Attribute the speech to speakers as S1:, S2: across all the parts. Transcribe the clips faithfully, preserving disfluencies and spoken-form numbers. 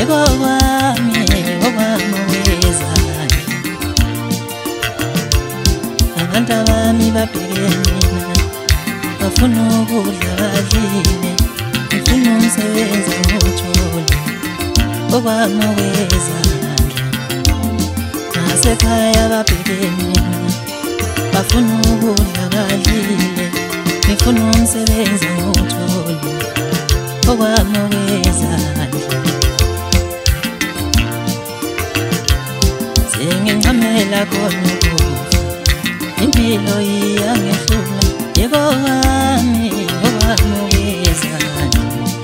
S1: yebo wami okwami wezandla. Abantu bami babheke mina bafuna ukudla badlile, ngifuna umsebenzi ngiwuthole okwami wezandla. Nasekhaya babheke mina bafuna ukudla badlile, ngifuna umsebenzi ngiwuthole okwami wezandla. Sengincamela khona ukufa, impilo iyangehlula, yebo wami okwami wezandla.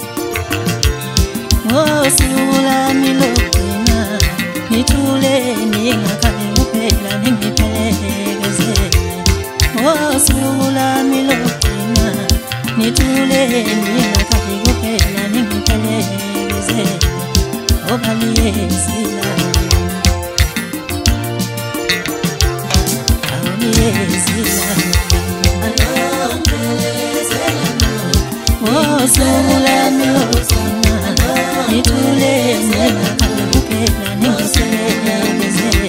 S1: Ngosuku lami lokugcina ngithule ningakhali kuphela ningiphelekezele. Ngosuku lami lokugcina ngithule ningakhali kuphela ningiphelekezele. Obaliyezi lami ngosuku lami lokugcina ngithule ningakhali kuphela ningiphelekezele.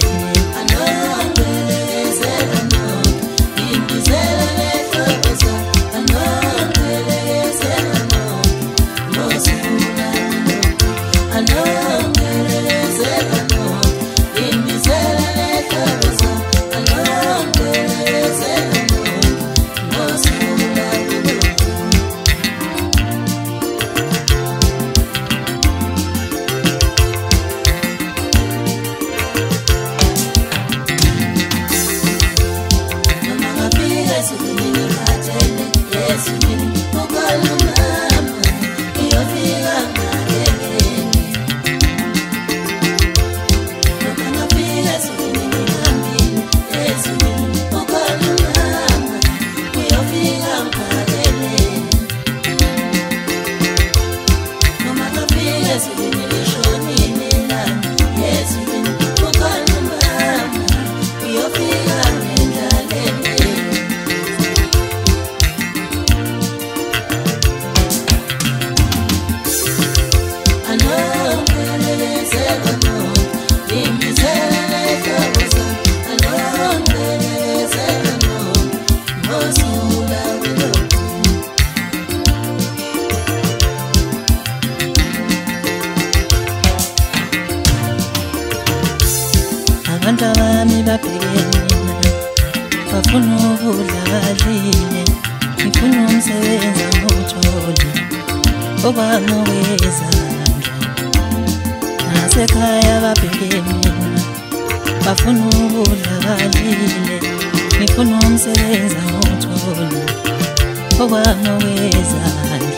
S1: Abantu bami babheke mina bafuna ukudla badlile, ngifuna umsebenzi ngiwuthole okwami wezandla. Nasekhaya babheke mina bafuna ukudla badlile, ngifuna umsebenzi ngiwuthole okwami wezandla.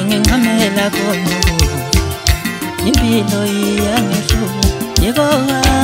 S1: Sengincamela khona ukufa, impilo iyangehlula, yebo